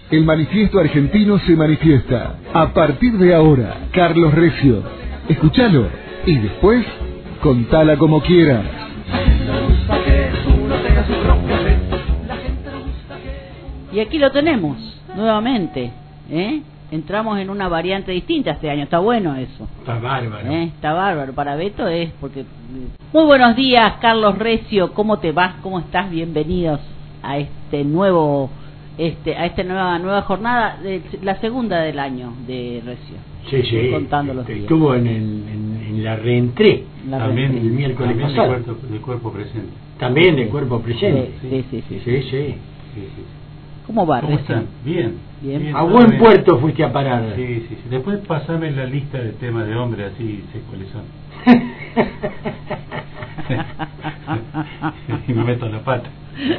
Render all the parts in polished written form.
El manifiesto argentino se manifiesta. A partir de ahora, Carlos Recio. Escúchalo y después, contala como quieras. Y aquí lo tenemos, nuevamente, Entramos en una variante distinta este año, está bueno eso. Está bárbaro. Está bárbaro, para Beto es porque... Muy buenos días, Carlos Recio, ¿cómo te vas? ¿Cómo estás? Bienvenidos a este nuevo... a esta nueva jornada, la segunda del año de Recio. Sí, contando los días. Estuvo en la reentré, también el miércoles también pasado. de cuerpo presente. También de cuerpo presente. Sí. ¿Cómo va, ¿Cómo Recio? están? Bien. A buen puerto fuiste a parar. Sí. Después pasame la lista de temas de hombre, así sé cuáles son. Y me meto la pata.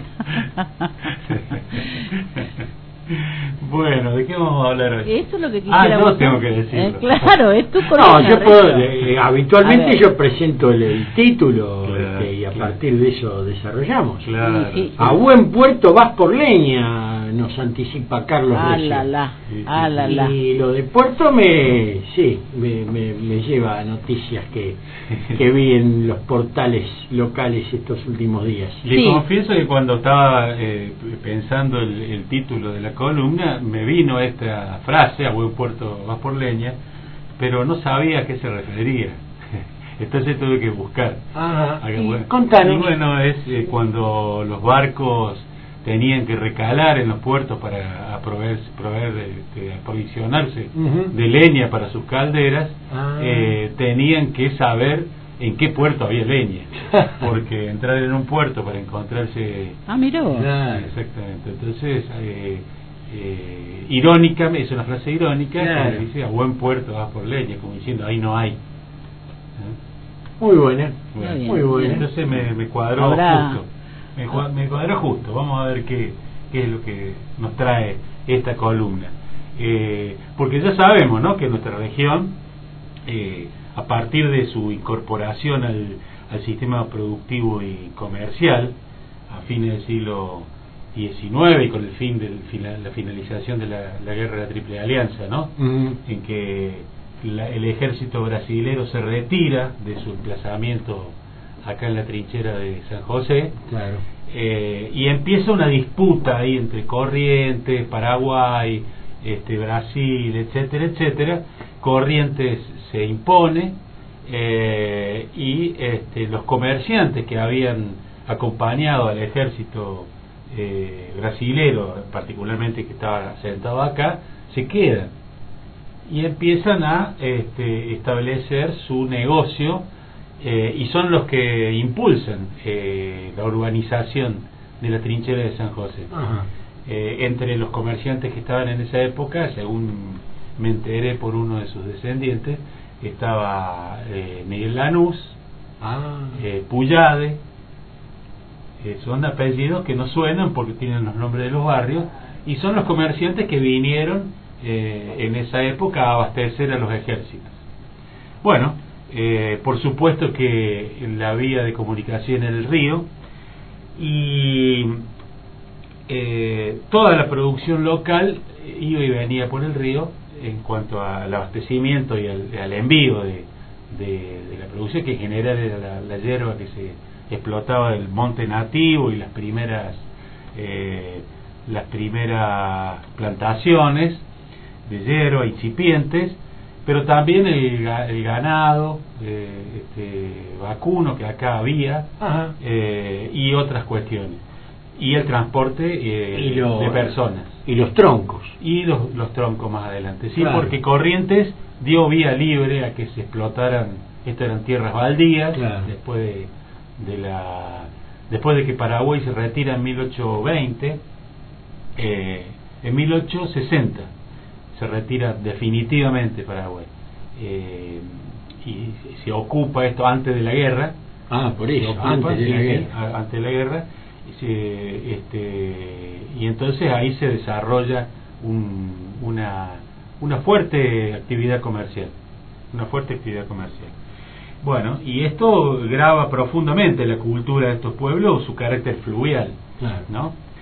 Bueno, ¿de qué vamos a hablar hoy? Eso es lo que quisiera. Yo tengo que decirlo. Claro, es tu columna. No, yo puedo, habitualmente yo presento el título, claro, y a partir de eso desarrollamos. Claro. Sí. A buen puerto vas por leña, nos anticipa Carlos Recio. Y lo de puerto me lleva a noticias que vi en los portales locales estos últimos días. Le confieso que cuando estaba pensando el título de la columna, me vino esta frase, a buen puerto vas por leña, pero no sabía a qué se refería. Entonces tuve que buscar. Contanos. Y bueno, es cuando los barcos tenían que recalar en los puertos para aprovisionarse de leña para sus calderas, tenían que saber en qué puerto había leña, porque entrar en un puerto para encontrarse... mirá vos. Exactamente. Entonces, irónica, es una frase irónica, que dice, a buen puerto vas por leña, como diciendo, ahí no hay. Muy buena. Entonces me cuadró justo. Me cuadró justo. Vamos a ver qué es lo que nos trae esta columna. Porque ya sabemos, ¿no?, que nuestra región, a partir de su incorporación al sistema productivo y comercial, a fines del siglo XIX y con el fin de la finalización de la guerra de la Triple Alianza, ¿no? En que el ejército brasilero se retira de su emplazamiento acá en la trinchera de San José, y empieza una disputa ahí entre Corrientes, Paraguay, Brasil, etcétera. Corrientes se impone, y los comerciantes que habían acompañado al ejército brasilero, particularmente que estaba sentado acá, se quedan y empiezan a establecer su negocio, y son los que impulsan la urbanización de la trinchera de San José. Entre los comerciantes que estaban en esa época, según me enteré por uno de sus descendientes, estaba Miguel Lanús, Puyade, son apellidos que no suenan porque tienen los nombres de los barrios, y son los comerciantes que vinieron en esa época a abastecer a los ejércitos. Bueno, por supuesto que la vía de comunicación era el río, y toda la producción local iba y venía por el río en cuanto al abastecimiento y al envío de la producción, que en general era la hierba que se explotaba del monte nativo y las primeras plantaciones de hierba incipientes, pero también el ganado vacuno que acá había, y otras cuestiones, y el transporte de personas y los troncos los troncos más adelante, porque Corrientes dio vía libre a que se explotaran. Estas eran tierras baldías, después de que Paraguay se retira en 1820. En 1860 se retira definitivamente Paraguay, y se ocupa esto antes de la guerra. Por eso, antes de la guerra. Y entonces ahí se desarrolla una fuerte actividad comercial. Bueno, y esto grava profundamente la cultura de estos pueblos, su carácter fluvial, ¿no?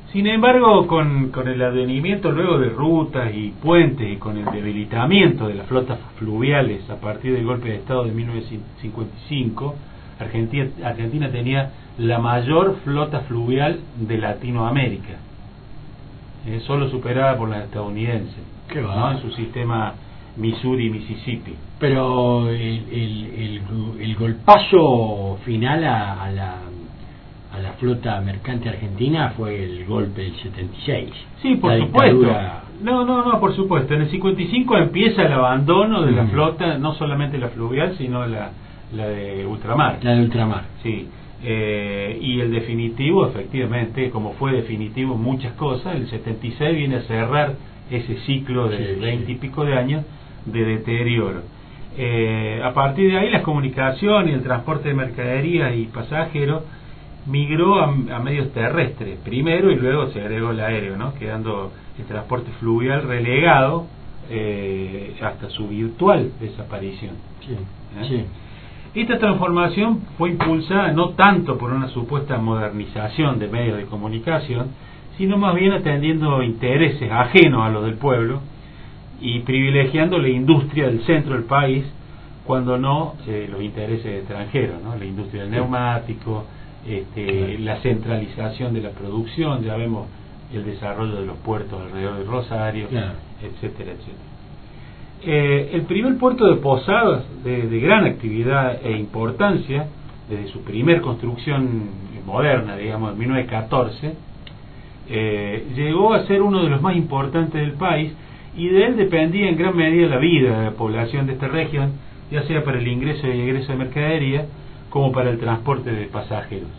Sin embargo, con el advenimiento luego de rutas y puentes y con el debilitamiento de las flotas fluviales a partir del golpe de Estado de 1955, Argentina tenía la mayor flota fluvial de Latinoamérica, solo superada por la estadounidense, ¿no? En su sistema Missouri-Mississippi. Pero el golpazo final a la flota mercante argentina fue el golpe del 76. Sí, por supuesto. No, por supuesto. En el 55 empieza el abandono de la flota, no solamente la fluvial, sino la de ultramar. La de ultramar. Sí. Y el definitivo, efectivamente, como fue definitivo en muchas cosas, el 76 viene a cerrar ese ciclo de 20 y pico de años de deterioro. A partir de ahí las comunicaciones y el transporte de mercaderías y pasajeros migró a medios terrestres primero y luego se agregó el aéreo, ¿no? Quedando el transporte fluvial relegado hasta su virtual desaparición. Sí. Esta transformación fue impulsada no tanto por una supuesta modernización de medios de comunicación, sino más bien atendiendo intereses ajenos a los del pueblo y privilegiando la industria del centro del país cuando no los intereses extranjeros, ¿no? La industria del neumático, la centralización de la producción, ya vemos el desarrollo de los puertos alrededor de Rosario, etcétera, etcétera. El primer puerto de Posadas, de gran actividad e importancia, desde su primer construcción moderna, digamos, en 1914, llegó a ser uno de los más importantes del país, y de él dependía en gran medida la vida de la población de esta región, ya sea para el ingreso y egreso de mercadería, como para el transporte de pasajeros.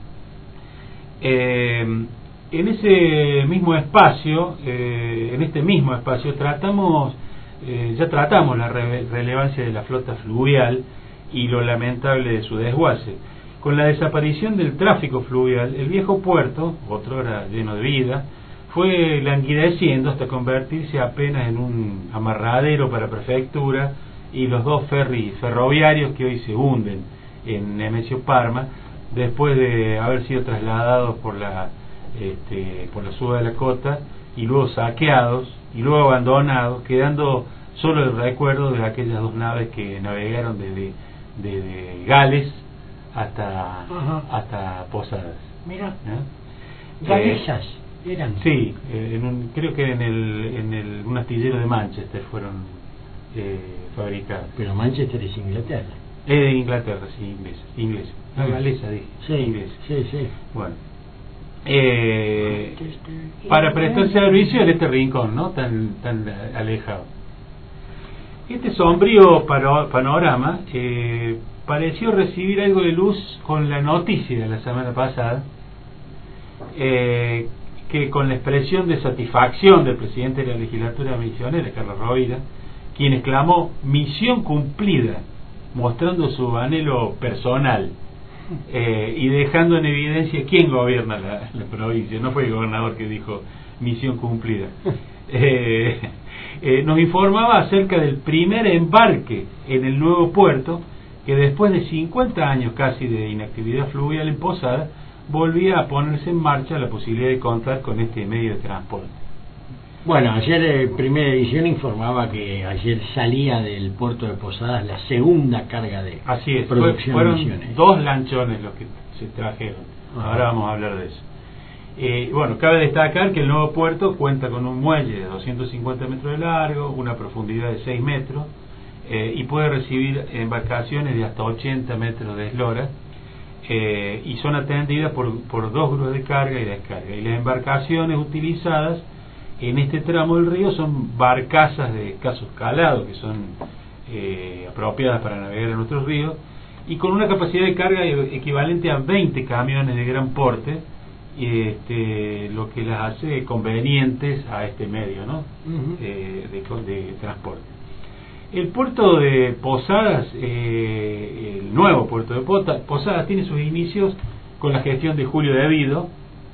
En ese mismo espacio, ya tratamos la relevancia de la flota fluvial y lo lamentable de su desguace. Con la desaparición del tráfico fluvial, el viejo puerto, otrora lleno de vida, fue languideciendo hasta convertirse apenas en un amarradero para prefectura y los dos ferries ferroviarios que hoy se hunden en Nemesio Parma, después de haber sido trasladados por la suba de la Cota y luego saqueados y luego abandonados, quedando solo el recuerdo de aquellas dos naves que navegaron desde Gales hasta Posadas. Mira, galesas eran. Sí, creo que en un astillero de Manchester fueron fabricadas. Pero Manchester es Inglaterra. De Inglaterra, sí, inglés. No, galesa, dije. Sí, inglés. Sí. Bueno. Para prestar servicio en este rincón, ¿no? Tan alejado. Este sombrío panorama pareció recibir algo de luz con la noticia de la semana pasada, que con la expresión de satisfacción del presidente de la legislatura misionera, Carlos Rovira, quien exclamó "misión cumplida", mostrando su anhelo personal y dejando en evidencia quién gobierna la provincia. No fue el gobernador que dijo "misión cumplida". Nos informaba acerca del primer embarque en el nuevo puerto, que después de 50 años casi de inactividad fluvial en Posadas, volvía a ponerse en marcha la posibilidad de contar con este medio de transporte. Bueno, ayer Primera Edición informaba que ayer salía del puerto de Posadas la segunda carga de producción. Fueron Misiones. 2 lanchones los que se trajeron. Ahora vamos a hablar de eso. Bueno, cabe destacar que el nuevo puerto cuenta con un muelle de 250 metros de largo, una profundidad de 6 metros, y puede recibir embarcaciones de hasta 80 metros de eslora, y son atendidas por 2 grúas de carga y descarga. Y las embarcaciones utilizadas en este tramo del río son barcazas de escaso calado, que son apropiadas para navegar en nuestros ríos, y con una capacidad de carga equivalente a 20 camiones de gran porte, lo que las hace convenientes a este medio, ¿no? De transporte. El puerto de Posadas, el nuevo puerto de Posadas, tiene sus inicios con la gestión de Julio De Vido,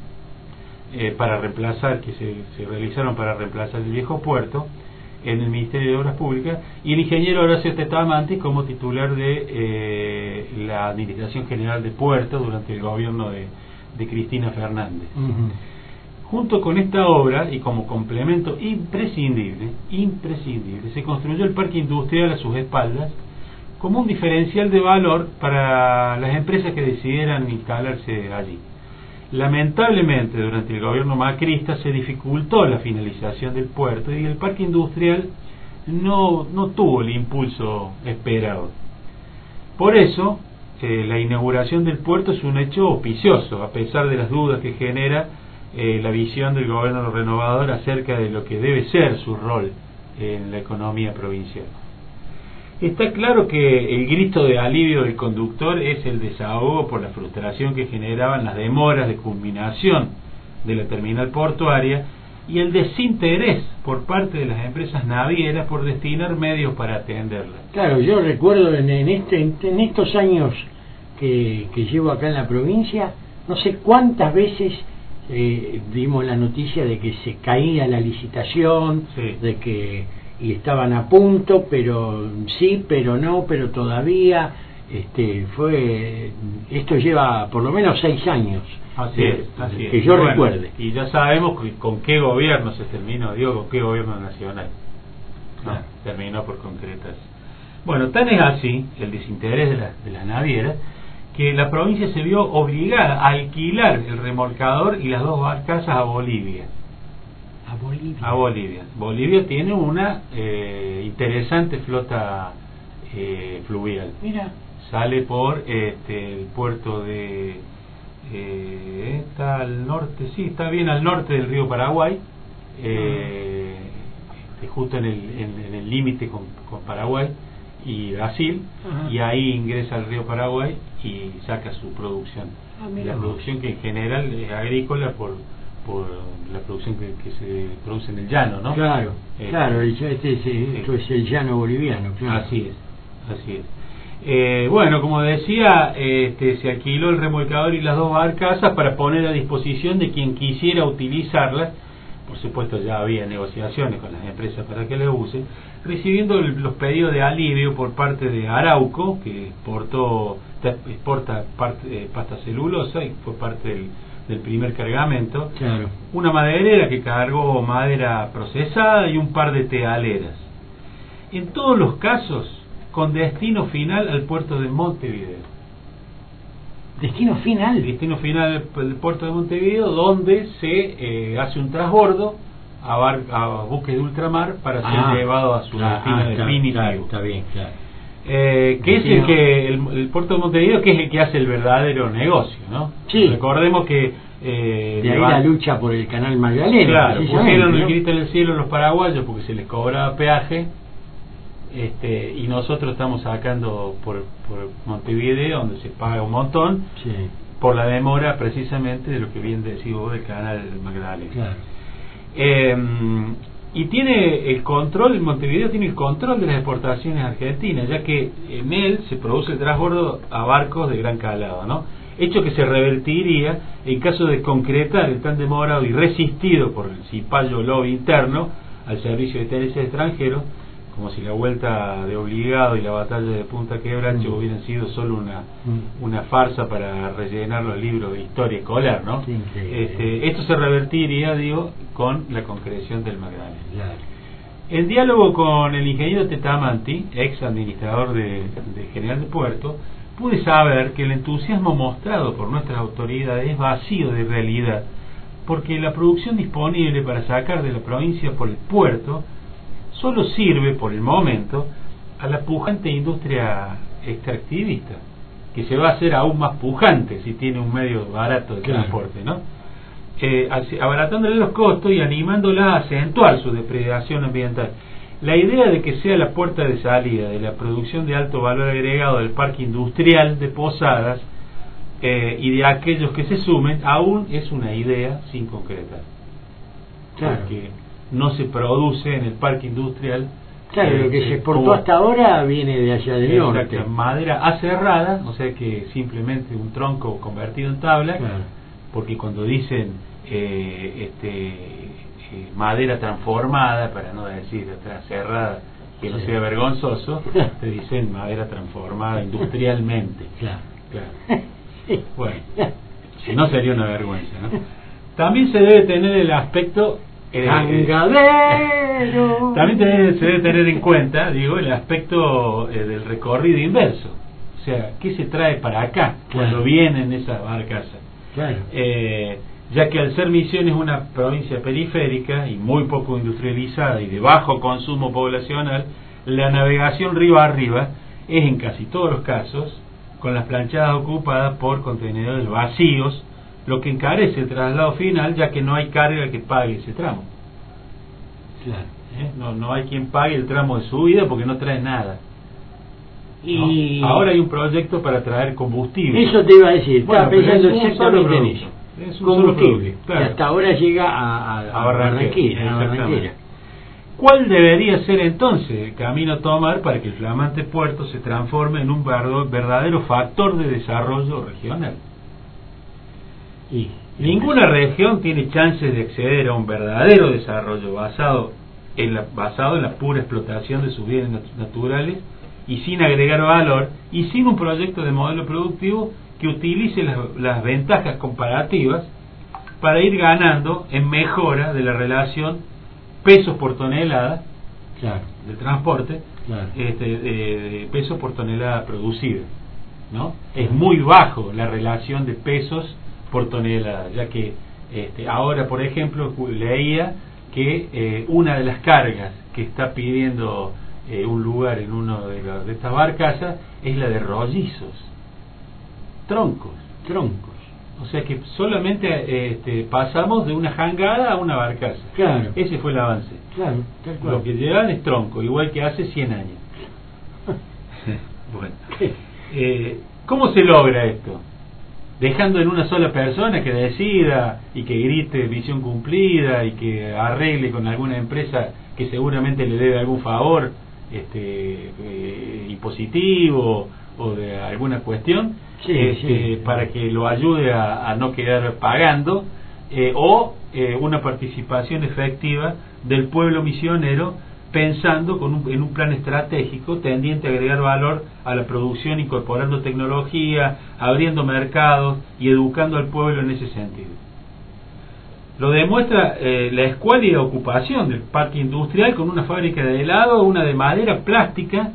se realizaron para reemplazar el viejo puerto en el Ministerio de Obras Públicas, y el ingeniero Horacio Tetamanti como titular de la Administración General de Puertos durante el gobierno de Cristina Fernández. Junto con esta obra y como complemento imprescindible, se construyó el parque industrial a sus espaldas como un diferencial de valor para las empresas que decidieran instalarse allí. Lamentablemente, durante el gobierno macrista se dificultó la finalización del puerto y el parque industrial no tuvo el impulso esperado. Por eso, la inauguración del puerto es un hecho auspicioso, a pesar de las dudas que genera la visión del gobierno renovador acerca de lo que debe ser su rol en la economía provincial. Está claro que el grito de alivio del conductor es el desahogo por la frustración que generaban las demoras de culminación de la terminal portuaria y el desinterés por parte de las empresas navieras por destinar medios para atenderla. Claro, yo recuerdo en estos años que llevo acá en la provincia, no sé cuántas veces dimos la noticia de que se caía la licitación, sí, de que y estaban a punto, pero sí, pero no, pero todavía. Esto lleva por lo menos 6 años. Así es. Que yo recuerde. Y ya sabemos con qué gobierno se terminó, con qué gobierno nacional. Terminó por concretarse. Bueno, tan es así el desinterés de las navieras que la provincia se vio obligada a alquilar el remolcador y las 2 barcazas a Bolivia. A Bolivia. Bolivia tiene una interesante flota fluvial. Mira. Sale por el puerto de está al norte, sí, está bien al norte del río Paraguay, justo en el límite con Paraguay y Brasil, y ahí ingresa al río Paraguay y saca su producción. La producción que en general es agrícola por la producción que se produce en el llano, ¿no? Claro, esto es el llano boliviano, claro. Así es. Bueno, como decía, se alquiló el remolcador y las 2 barcazas para poner a disposición de quien quisiera utilizarlas. Por supuesto, ya había negociaciones con las empresas para que las usen, recibiendo los pedidos de alivio por parte de Arauco, que exporta pasta celulosa y fue parte del primer cargamento, claro. Una maderera que cargó madera procesada y un par de tealeras. En todos los casos, con destino final al puerto de Montevideo. ¿Destino final? Destino final al puerto de Montevideo, donde se hace un transbordo a buques de ultramar para ser llevado a su destino definitivo. Claro, está bien, claro. Que es el puerto de Montevideo, que es el que hace el verdadero negocio, ¿no? Sí. Recordemos que de ahí la lucha por el canal Magdalena. Claro, pusieron el grito en el cielo los paraguayos porque se les cobraba peaje, y nosotros estamos sacando por Montevideo, donde se paga un montón, sí, por la demora precisamente de lo que bien decís vos del canal Magdalena. Claro. Y tiene el control, Montevideo tiene el control de las exportaciones argentinas, ya que en él se produce el transbordo a barcos de gran calado, ¿no? Hecho que se revertiría en caso de concretar el tan demorado y resistido por el cipallo lobby interno al servicio de intereses extranjeros, como si la vuelta de obligado y la batalla de Punta Quebracho hubieran sido solo una farsa para rellenar los libros de historia escolar, ¿no? Sí, esto se revertiría, con la concreción del Magdalena. Claro. En diálogo con el ingeniero Tetamanti, ex administrador de General de Puerto, pude saber que el entusiasmo mostrado por nuestras autoridades es vacío de realidad, porque la producción disponible para sacar de la provincia por el puerto solo sirve por el momento a la pujante industria extractivista, que se va a hacer aún más pujante si tiene un medio barato de transporte, ¿no? Abaratándole los costos y animándola a acentuar su depredación ambiental. La idea de que sea la puerta de salida de la producción de alto valor agregado del parque industrial de Posadas y de aquellos que se sumen aún es una idea sin concretar. Claro. Porque no se produce en el parque industrial. Claro, lo que se exportó hasta ahora viene de allá del norte. Madera aserrada, o sea que simplemente un tronco convertido en tabla, claro. Porque cuando dicen madera transformada, para no decir aserrada, que no sea vergonzoso, te dicen madera transformada industrialmente. Claro. Bueno, si no sería una vergüenza, ¿no? También se debe tener el aspecto ¡Gangadero! también se debe tener en cuenta, digo, el aspecto del recorrido inverso. O sea, ¿qué se trae para acá cuando vienen esas barcazas? Claro. Ya que al ser Misiones una provincia periférica y muy poco industrializada y de bajo consumo poblacional, la navegación río arriba es en casi todos los casos con las planchadas ocupadas por contenedores vacíos, lo que encarece el traslado final, ya que no hay carga que pague ese tramo. Claro. No hay quien pague el tramo de subida porque no trae nada. Y ahora hay un proyecto para traer combustible. Eso te iba a decir, bueno, estaba pensando exactamente en eso. Es un combustible, claro. que hasta ahora llega a Barranquilla. ¿Cuál debería ser entonces el camino a tomar para que el flamante puerto se transforme en un verdadero factor de desarrollo regional? Ninguna región tiene chances de acceder a un verdadero desarrollo basado en la pura explotación de sus bienes naturales y sin agregar valor y sin un proyecto de modelo productivo que utilice las ventajas comparativas para ir ganando en mejora de la relación pesos por tonelada de transporte, de pesos por tonelada producida, ¿no? Es muy bajo la relación de pesos por tonelada, ya que ahora, por ejemplo, leía que una de las cargas que está pidiendo un lugar en uno de estas barcazas es la de rollizos, troncos. O sea que solamente pasamos de una jangada a una barcaza. Claro. Ese fue el avance. Claro, tal cual. Lo que llevan es tronco, igual que hace 100 años. Bueno, ¿cómo se logra esto? Dejando en una sola persona que decida y que grite misión cumplida y que arregle con alguna empresa que seguramente le debe algún favor impositivo o de alguna cuestión, para que lo ayude a no quedar pagando, o una participación efectiva del pueblo misionero pensando en un plan estratégico tendiente a agregar valor a la producción, incorporando tecnología, abriendo mercados y educando al pueblo en ese sentido. Lo demuestra la escuálida ocupación del parque industrial con una fábrica de helado, una de madera plástica,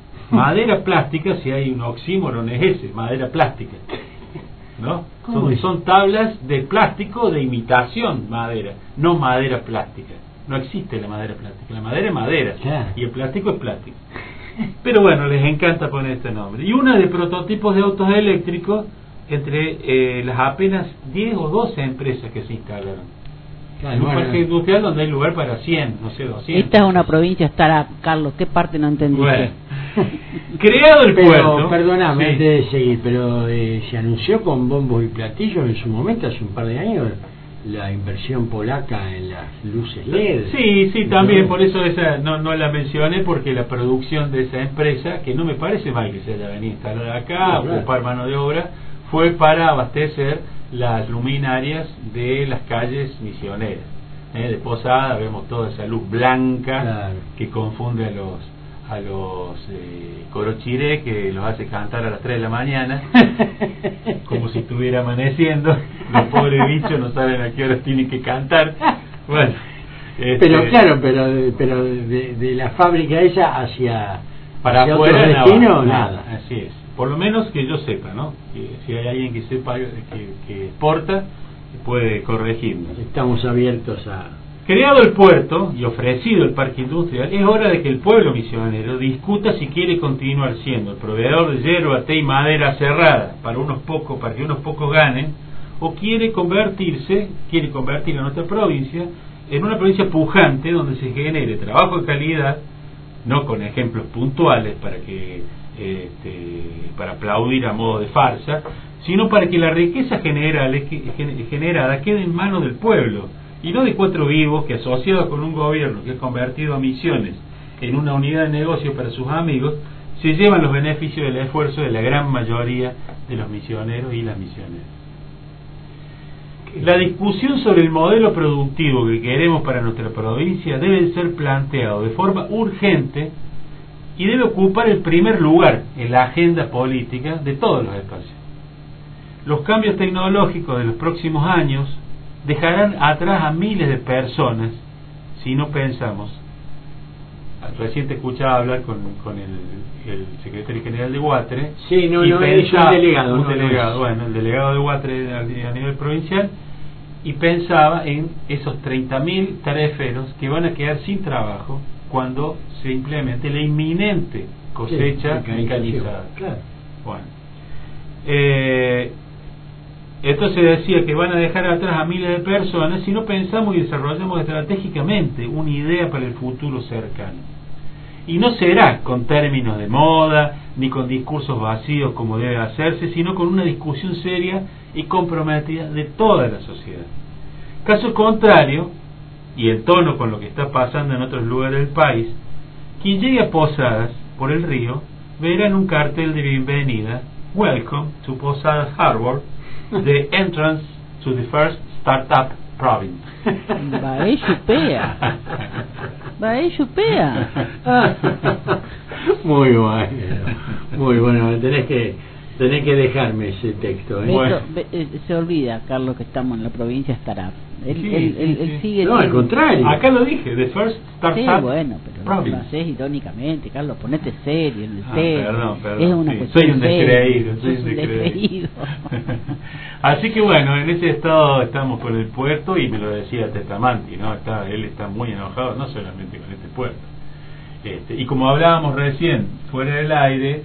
si hay un oxímoron es ese, madera plástica, ¿no? Son tablas de plástico de imitación madera, no madera plástica. No existe la madera plástica, la madera es madera, y el plástico es plástico. Pero bueno, les encanta poner este nombre. Y una de prototipos de autos eléctricos entre las apenas 10 o 12 empresas que se instalaron. En un parque industrial donde hay lugar para 100, no sé, 200. Esta es una provincia, estará, Carlos, ¿qué parte no entendiste? Bueno, creado el puerto. Perdóname, antes de seguir, pero se anunció con bombos y platillos en su momento, hace un par de años, la inversión polaca en las luces LED. Sí, también, por eso esa no la mencioné, porque la producción de esa empresa, que no me parece mal que se haya venido a instalar acá, ocupar mano de obra, fue para abastecer las luminarias de las calles misioneras. De Posada vemos toda esa luz blanca que confunde a los corochiré, que los hace cantar a las 3 de la mañana como si estuviera amaneciendo. Los pobres bichos no saben a qué horas tienen que cantar. Bueno, pero de la fábrica esa hacia afuera nada. Así es, por lo menos que yo sepa, ¿no? Que si hay alguien que sepa que exporta, puede corregirnos. Estamos abiertos a... Creado el puerto y ofrecido el parque industrial, es hora de que el pueblo misionero discuta si quiere continuar siendo el proveedor de hierba, té y madera cerrada para que unos pocos ganen, o quiere convertir a nuestra provincia en una provincia pujante donde se genere trabajo de calidad, no con ejemplos puntuales para aplaudir a modo de farsa, sino para que la riqueza generada quede en manos del pueblo y no de 4 vivos que, asociados con un gobierno que ha convertido a Misiones en una unidad de negocio para sus amigos, se llevan los beneficios del esfuerzo de la gran mayoría de los misioneros y las misioneras. La discusión sobre el modelo productivo que queremos para nuestra provincia debe ser planteado de forma urgente y debe ocupar el primer lugar en la agenda política de todos los espacios. Los cambios tecnológicos de los próximos años dejarán atrás a miles de personas si no pensamos. Recién te escuchaba hablar con el secretario general de UATRE. Sí, no, es un delegado. Bueno, el delegado de UATRE a nivel provincial, y pensaba en esos 30.000 tareferos que van a quedar sin trabajo cuando se implemente la inminente cosecha mecanizada. Claro. Bueno, entonces decía que van a dejar atrás a miles de personas si no pensamos y desarrollamos estratégicamente una idea para el futuro cercano. Y no será con términos de moda ni con discursos vacíos como debe hacerse, sino con una discusión seria y comprometida de toda la sociedad. Caso contrario, y en tono con lo que está pasando en otros lugares del país, quien llegue a Posadas por el río verá en un cartel de bienvenida: Welcome to Posadas Harbor, the entrance to the first startup province. Va chupea. Muy bueno, tenés que dejarme ese texto. Bueno. Se olvida, Carlos, que estamos en la provincia startup. Él sigue. No, al contrario. Acá lo dije, the first startup. Sí, bueno, pero lo haces irónicamente, Carlos. Ponete serio en el tema. Perdón. Es una cuestión. Soy un descreído. Así que bueno, en ese estado estamos con el puerto, y me lo decía Tetamanti, ¿no? Él está muy enojado, no solamente con este puerto. Y como hablábamos recién, fuera del aire,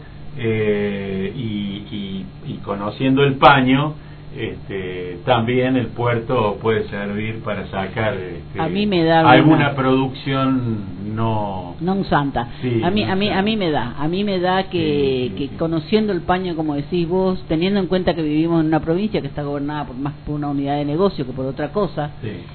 y conociendo el paño, también el puerto puede servir para sacar a mí me da alguna producción no santa. Sí, a mí me da que conociendo el paño, como decís vos, teniendo en cuenta que vivimos en una provincia que está gobernada más por una unidad de negocio que por otra cosa,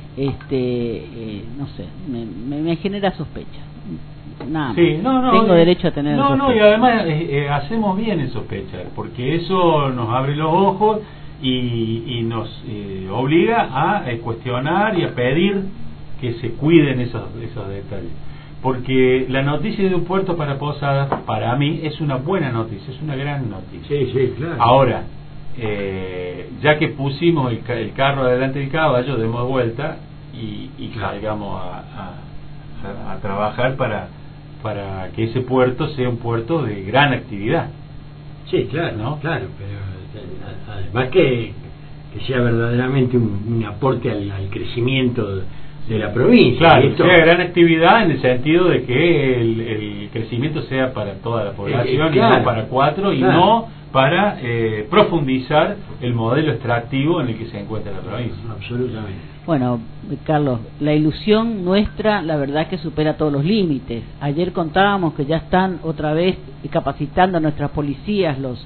no sé, me genera sospecha. Nada, tengo derecho a tener sospecha. Y además hacemos bien en sospechar, porque eso nos abre los ojos y nos obliga a cuestionar y a pedir que se cuiden esos detalles, porque la noticia de un puerto para Posadas, para mí, es una buena noticia, es una gran noticia. Sí, claro. Ahora, ya que pusimos el carro adelante del caballo, demos vuelta y salgamos a trabajar para que ese puerto sea un puerto de gran actividad. Sí, claro, ¿no? Claro, pero además que sea verdaderamente un aporte al crecimiento de la provincia. Claro, que sea gran actividad en el sentido de que el crecimiento sea para toda la población, y no para cuatro, y no para profundizar el modelo extractivo en el que se encuentra la provincia. Absolutamente. Bueno, Carlos, la ilusión nuestra, la verdad que supera todos los límites. Ayer contábamos que ya están otra vez capacitando a nuestras policías, los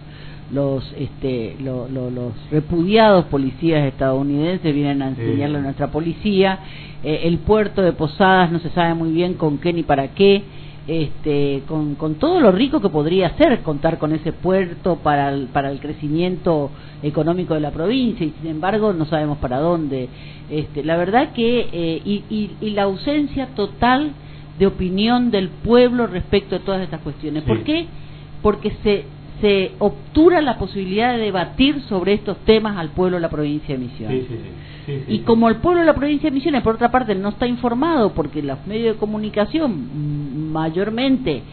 repudiados policías estadounidenses vienen a enseñarle a nuestra policía. El puerto de Posadas no se sabe muy bien con qué ni para qué. Con todo lo rico que podría ser contar con ese puerto para el crecimiento económico de la provincia, y sin embargo no sabemos para dónde. La verdad que y la ausencia total de opinión del pueblo respecto a todas estas cuestiones. ¿Por qué? Porque se obtura la posibilidad de debatir sobre estos temas al pueblo de la provincia de Misiones. Y como el pueblo de la provincia de Misiones, por otra parte, no está informado, porque los medios de comunicación mayormente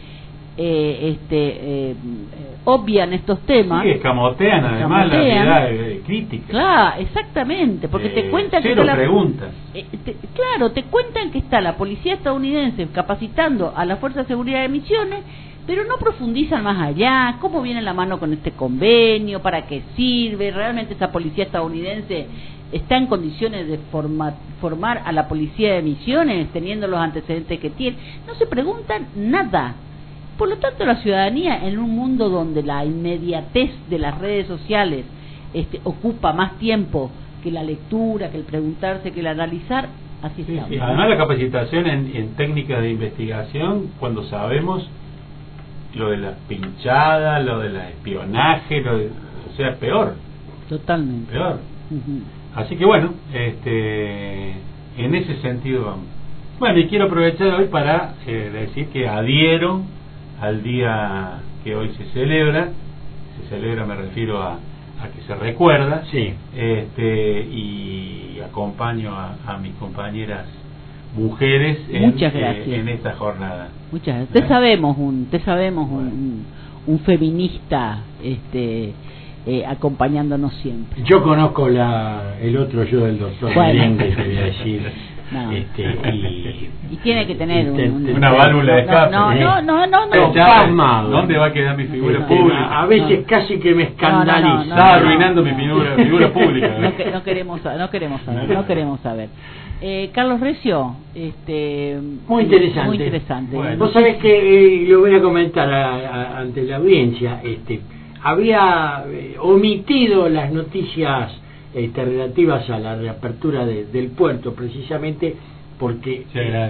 obvian estos temas. Sí, escamotean además la realidad crítica. Claro, exactamente, porque te cuentan que preguntas. Te cuentan que está la policía estadounidense capacitando a la Fuerza de Seguridad de Misiones, pero no profundizan más allá, cómo viene la mano con este convenio, para qué sirve, realmente esa policía estadounidense está en condiciones de formar a la policía de Misiones, teniendo los antecedentes que tiene. No se preguntan nada. Por lo tanto, la ciudadanía, en un mundo donde la inmediatez de las redes sociales ocupa más tiempo que la lectura, que el preguntarse, que el analizar, así está. Además, la capacitación en técnicas de investigación, cuando sabemos lo de la pinchada, lo del espionaje, o sea, peor. Totalmente. Peor. Así que bueno, en ese sentido vamos. Bueno, y quiero aprovechar hoy para decir que adhiero al día que hoy se celebra, me refiero a que se recuerda, y acompaño a mis compañeras mujeres en esta jornada. Muchas gracias. Te sabemos un feminista acompañándonos siempre. Yo conozco el otro yo del doctor Merengue, te voy a decir. No. Y tiene que tener una válvula de escape. No. ¿Dónde va a quedar mi figura pública? A veces casi que me escandaliza. Está arruinando mi figura pública. No queremos saber. Carlos Recio, muy interesante. Bueno. Vos sabés que lo voy a comentar ante la audiencia. Había omitido las noticias relativas a la reapertura del puerto, precisamente porque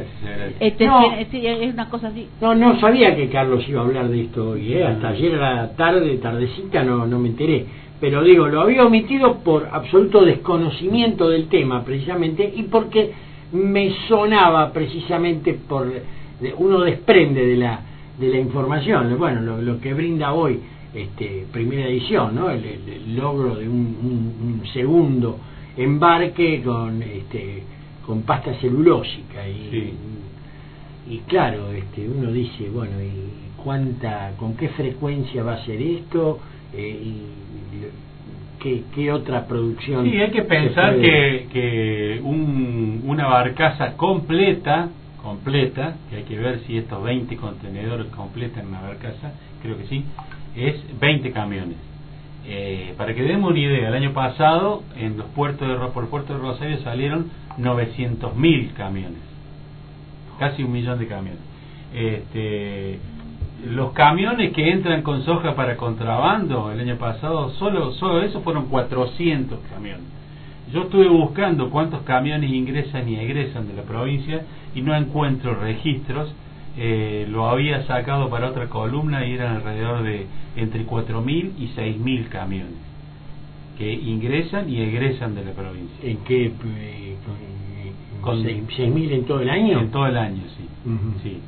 es una cosa así. No sabía que Carlos iba a hablar de esto hoy, hasta ayer a la tardecita no me enteré, pero digo, lo había omitido por absoluto desconocimiento del tema, precisamente, y porque me sonaba precisamente uno desprende de la información, bueno, lo que brinda hoy primera edición, ¿no? El logro de un segundo embarque con pasta celulósica y claro, uno dice, bueno, y con qué frecuencia va a ser esto, qué otra producción. Sí, hay que pensar que una barcaza completa, que hay que ver si estos 20 contenedores completan una barcaza, creo que sí, es 20 camiones. Para que demos una idea, el año pasado en los por el puerto de Rosario salieron 900.000 camiones, casi 1 millón de camiones. Los camiones que entran con soja para contrabando el año pasado, solo eso fueron 400 camiones. Yo estuve buscando cuántos camiones ingresan y egresan de la provincia y no encuentro registros. Lo había sacado para otra columna y eran alrededor de entre 4.000 y 6.000 camiones que ingresan y egresan de la provincia. ¿En qué? ¿Con 6.000 en todo el año? En todo el año, sí. Sí.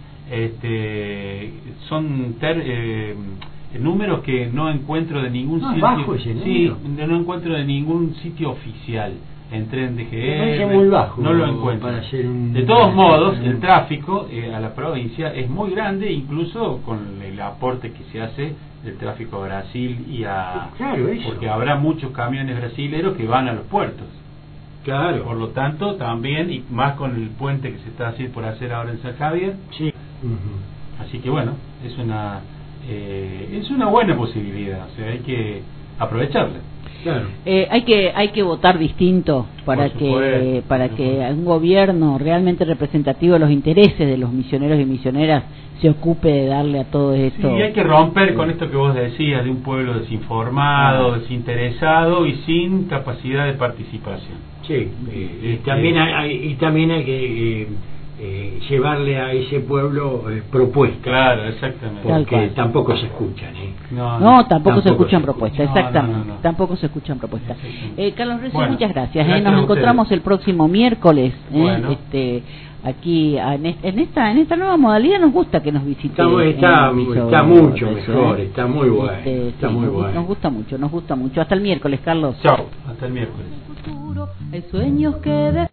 Son números que no encuentro de ningún sitio. Bajo ese número. Sí, no encuentro de ningún sitio oficial. Entré en DGR, muy bajo, no lo encuentro. Para hacer de todos modos, el tráfico a la provincia es muy grande, incluso con el aporte que se hace del tráfico a Brasil claro, eso. Porque habrá muchos camiones brasileros que van a los puertos. Claro. Por lo tanto, también, y más con el puente que se está haciendo por hacer ahora en San Javier. Sí. Así que bueno, es una buena posibilidad, o sea, hay que aprovecharla. Claro. Hay que votar distinto para que un gobierno realmente representativo de los intereses de los misioneros y misioneras se ocupe de darle a todo esto. Sí, hay que romper con esto que vos decías de un pueblo desinformado, desinteresado y sin capacidad de participación. Sí, también hay que llevarle a ese pueblo propuestas. Claro, exactamente. Porque tampoco se escuchan. Tampoco se escuchan propuestas, exactamente. No. Tampoco se escuchan propuestas. Carlos Recio, muchas gracias. Nos encontramos el próximo miércoles. Bueno. Aquí en esta nueva modalidad nos gusta que nos visite. Está mucho mejor, está muy bueno. Está muy bueno. Nos gusta mucho. Hasta el miércoles, Carlos. Chao, hasta el miércoles. Hay sueños que